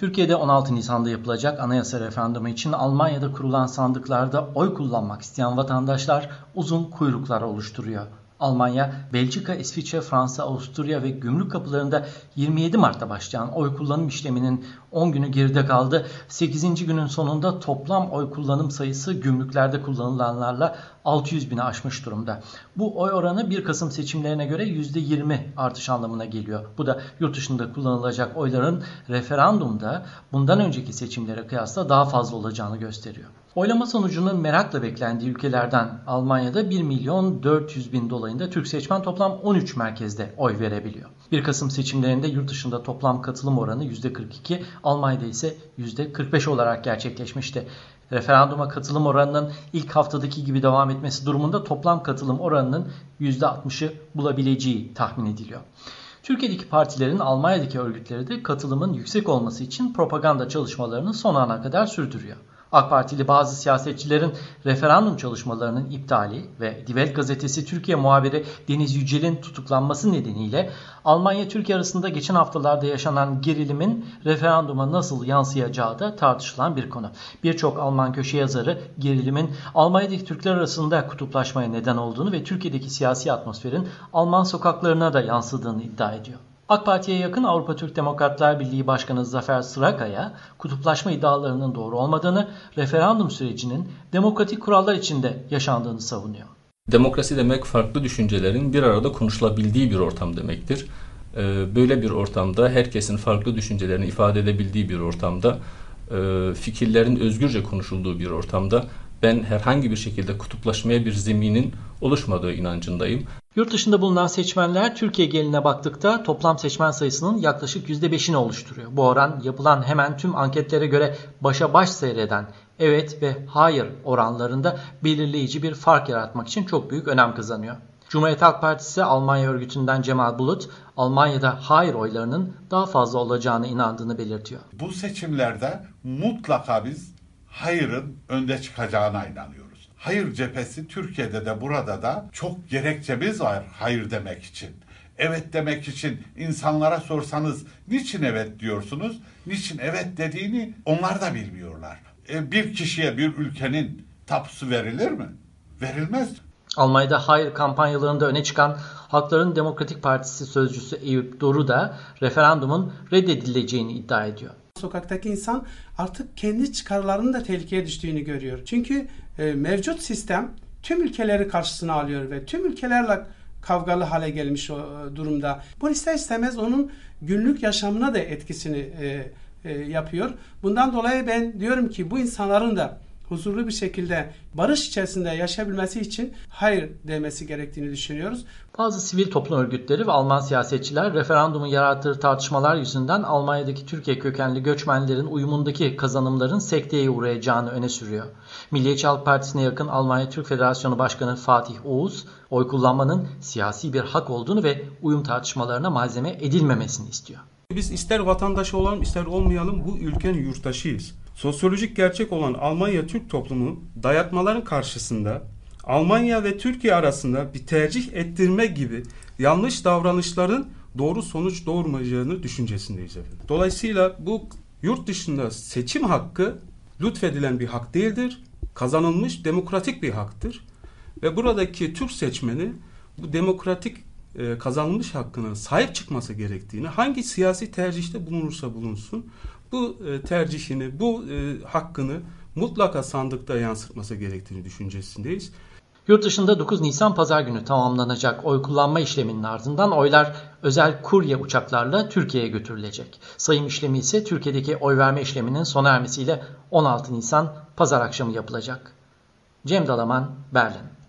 Türkiye'de 16 Nisan'da yapılacak anayasa referandumu için Almanya'da kurulan sandıklarda oy kullanmak isteyen vatandaşlar uzun kuyruklar oluşturuyor. Almanya, Belçika, İsviçre, Fransa, Avusturya ve gümrük kapılarında 27 Mart'ta başlayan oy kullanım işleminin 10 günü geride kaldı. 8. günün sonunda toplam oy kullanım sayısı gümrüklerde kullanılanlarla 600 bini aşmış durumda. Bu oy oranı 1 Kasım seçimlerine göre %20 artış anlamına geliyor. Bu da yurt dışında kullanılacak oyların referandumda bundan önceki seçimlere kıyasla daha fazla olacağını gösteriyor. Oylama sonucunun merakla beklendiği ülkelerden Almanya'da 1.400.000 dolayında Türk seçmen toplam 13 merkezde oy verebiliyor. 1 Kasım seçimlerinde yurt dışında toplam katılım oranı %42, Almanya'da ise %45 olarak gerçekleşmişti. Referanduma katılım oranının ilk haftadaki gibi devam etmesi durumunda toplam katılım oranının %60'ı bulabileceği tahmin ediliyor. Türkiye'deki partilerin Almanya'daki örgütleri de katılımın yüksek olması için propaganda çalışmalarını son ana kadar sürdürüyor. AK Partili bazı siyasetçilerin referandum çalışmalarının iptali ve Die Welt gazetesi Türkiye muhabiri Deniz Yücel'in tutuklanması nedeniyle Almanya-Türkiye arasında geçen haftalarda yaşanan gerilimin referanduma nasıl yansıyacağı da tartışılan bir konu. Birçok Alman köşe yazarı gerilimin Almanya'daki Türkler arasında kutuplaşmaya neden olduğunu ve Türkiye'deki siyasi atmosferin Alman sokaklarına da yansıdığını iddia ediyor. AK Parti'ye yakın Avrupa Türk Demokratlar Birliği Başkanı Zafer Sırakaya, kutuplaşma iddialarının doğru olmadığını, referandum sürecinin demokratik kurallar içinde yaşandığını savunuyor. Demokrasi demek farklı düşüncelerin bir arada konuşulabildiği bir ortam demektir. Böyle bir ortamda herkesin farklı düşüncelerini ifade edebildiği bir ortamda, fikirlerin özgürce konuşulduğu bir ortamda ben herhangi bir şekilde kutuplaşmaya bir zeminin oluşmadığı inancındayım. Yurt dışında bulunan seçmenler Türkiye geneline baktıkta toplam seçmen sayısının yaklaşık %5'ini oluşturuyor. Bu oran yapılan hemen tüm anketlere göre başa baş seyreden evet ve hayır oranlarında belirleyici bir fark yaratmak için çok büyük önem kazanıyor. Cumhuriyet Halk Partisi Almanya örgütünden Cemal Bulut, Almanya'da hayır oylarının daha fazla olacağına inandığını belirtiyor. Bu seçimlerde mutlaka biz hayırın önde çıkacağına inanıyoruz. Hayır cephesi Türkiye'de de burada da çok gerekçemiz var hayır demek için. Evet demek için insanlara sorsanız niçin evet diyorsunuz? Niçin evet dediğini onlar da bilmiyorlar. Bir kişiye bir ülkenin tapusu verilir mi? Verilmez. Almanya'da hayır kampanyalarında öne çıkan Halkların Demokratik Partisi sözcüsü Eyüp Doru da referandumun reddedileceğini iddia ediyor. Sokaktaki insan artık kendi çıkarlarının da tehlikeye düştüğünü görüyor. Çünkü mevcut sistem tüm ülkeleri karşısına alıyor ve tüm ülkelerle kavgalı hale gelmiş durumda. Bu ister istemez onun günlük yaşamına da etkisini yapıyor. Bundan dolayı ben diyorum ki bu insanların da huzurlu bir şekilde barış içerisinde yaşayabilmesi için hayır demesi gerektiğini düşünüyoruz. Bazı sivil toplum örgütleri ve Alman siyasetçiler referandumun yarattığı tartışmalar yüzünden Almanya'daki Türkiye kökenli göçmenlerin uyumundaki kazanımların sekteye uğrayacağını öne sürüyor. Milliyetçi Halk Partisi'ne yakın Almanya Türk Federasyonu Başkanı Fatih Oğuz, oy kullanmanın siyasi bir hak olduğunu ve uyum tartışmalarına malzeme edilmemesini istiyor. Biz ister vatandaş olalım ister olmayalım bu ülkenin yurttaşıyız. Sosyolojik gerçek olan Almanya Türk toplumu dayatmaların karşısında Almanya ve Türkiye arasında bir tercih ettirme gibi yanlış davranışların doğru sonuç doğurmayacağını düşüncesindeyiz efendim. Dolayısıyla bu yurt dışında seçim hakkı lütfedilen bir hak değildir. Kazanılmış demokratik bir haktır. Ve buradaki Türk seçmeni bu demokratik kazanılmış hakkına sahip çıkması gerektiğini hangi siyasi tercihte bulunursa bulunsun bu tercihini, bu hakkını mutlaka sandıkta yansıtması gerektiğini düşüncesindeyiz. Yurt dışında 9 Nisan Pazar günü tamamlanacak oy kullanma işleminin ardından oylar özel kurye uçaklarla Türkiye'ye götürülecek. Sayım işlemi ise Türkiye'deki oy verme işleminin sona ermesiyle 16 Nisan Pazar akşamı yapılacak. Cem Dalaman, Berlin.